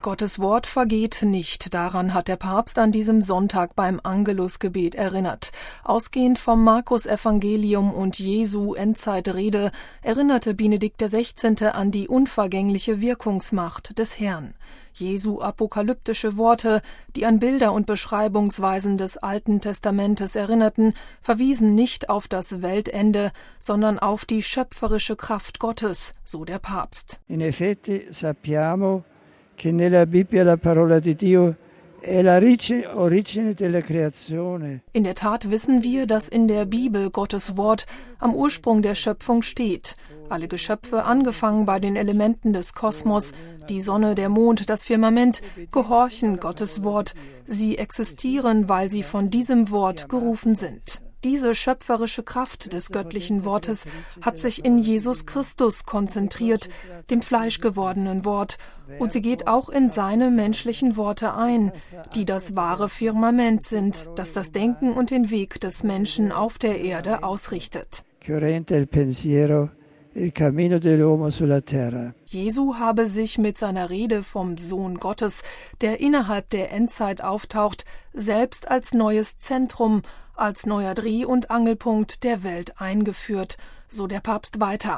Gottes Wort vergeht nicht. Daran hat der Papst an diesem Sonntag beim Angelusgebet erinnert. Ausgehend vom Markus-Evangelium und Jesu Endzeitrede erinnerte Benedikt XVI. An die unvergängliche Wirkungsmacht des Herrn. Jesu apokalyptische Worte, die an Bilder und Beschreibungsweisen des Alten Testamentes erinnerten, verwiesen nicht auf das Weltende, sondern auf die schöpferische Kraft Gottes, so der Papst. In effetti sappiamo che nella Bibbia la parola di Dio è la origine della creazione. In der Tat wissen wir, dass in der Bibel Gottes Wort am Ursprung der Schöpfung steht. Alle Geschöpfe, angefangen bei den Elementen des Kosmos, die Sonne, der Mond, das Firmament, gehorchen Gottes Wort. Sie existieren, weil sie von diesem Wort gerufen sind. Diese schöpferische Kraft des göttlichen Wortes hat sich in Jesus Christus konzentriert, dem fleischgewordenen Wort, und sie geht auch in seine menschlichen Worte ein, die das wahre Firmament sind, das das Denken und den Weg des Menschen auf der Erde ausrichtet. Jesu habe sich mit seiner Rede vom Sohn Gottes, der innerhalb der Endzeit auftaucht, selbst als neues Zentrum, als neuer Dreh- und Angelpunkt der Welt eingeführt, so der Papst weiter.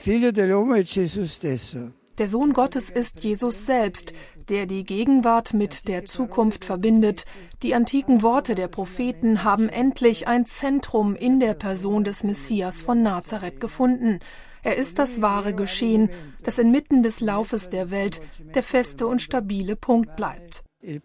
Der Sohn Gottes ist Jesus selbst, der die Gegenwart mit der Zukunft verbindet. Die antiken Worte der Propheten haben endlich ein Zentrum in der Person des Messias von Nazareth gefunden. Er ist das wahre Geschehen, das inmitten des Laufes der Welt der feste und stabile Punkt bleibt.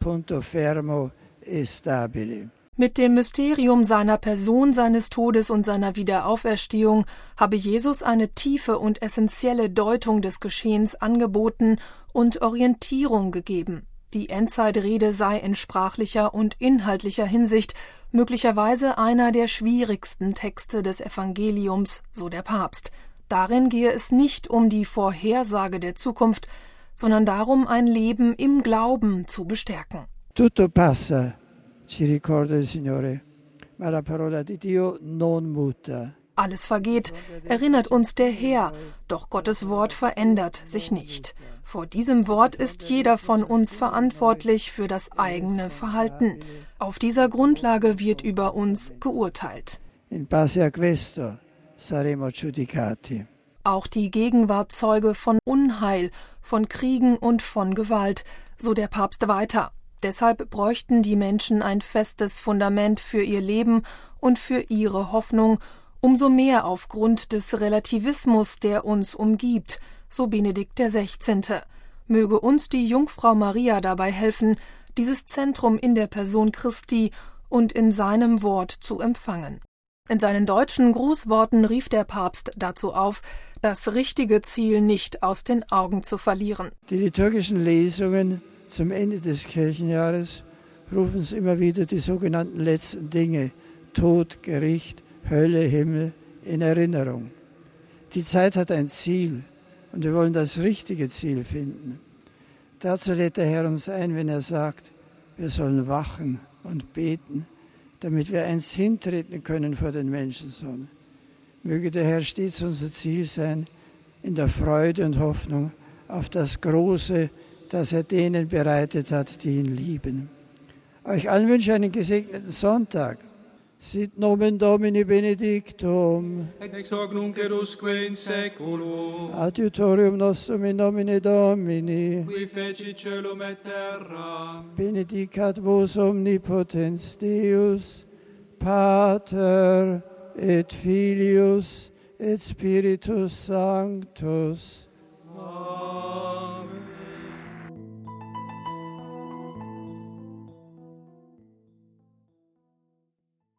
Mit dem Mysterium seiner Person, seines Todes und seiner Wiederauferstehung habe Jesus eine tiefe und essentielle Deutung des Geschehens angeboten und Orientierung gegeben. Die Endzeitrede sei in sprachlicher und inhaltlicher Hinsicht möglicherweise einer der schwierigsten Texte des Evangeliums, so der Papst. Darin gehe es nicht um die Vorhersage der Zukunft, sondern darum, ein Leben im Glauben zu bestärken. Tutto passa, ci ricorda il Signore, ma la parola di Dio non muta. Alles vergeht, erinnert uns der Herr, doch Gottes Wort verändert sich nicht. Vor diesem Wort ist jeder von uns verantwortlich für das eigene Verhalten. Auf dieser Grundlage wird über uns geurteilt. In base a questo saremo giudicati. Auch die Gegenwart Zeuge von Unheil, von Kriegen und von Gewalt, so der Papst weiter. Deshalb bräuchten die Menschen ein festes Fundament für ihr Leben und für ihre Hoffnung, umso mehr aufgrund des Relativismus, der uns umgibt, so Benedikt XVI. Möge uns die Jungfrau Maria dabei helfen, dieses Zentrum in der Person Christi und in seinem Wort zu empfangen. In seinen deutschen Grußworten rief der Papst dazu auf, das richtige Ziel nicht aus den Augen zu verlieren. Die liturgischen Lesungen zum Ende des Kirchenjahres rufen uns immer wieder die sogenannten letzten Dinge, Tod, Gericht, Hölle, Himmel, in Erinnerung. Die Zeit hat ein Ziel und wir wollen das richtige Ziel finden. Dazu lädt der Herr uns ein, wenn er sagt, wir sollen wachen und beten, damit wir einst hintreten können vor den Menschensohn. Möge der Herr stets unser Ziel sein, in der Freude und Hoffnung auf das Große, das er denen bereitet hat, die ihn lieben. Euch allen wünsche ich einen gesegneten Sonntag. Sit nomen Domini benedictum. Ex hoc nunc erusque in saeculum. Adiutorium nostrum in nomine Domini. Qui feci caelum et terra. Benedicat vos omnipotens Deus, Pater et Filius et Spiritus Sanctus. Amen.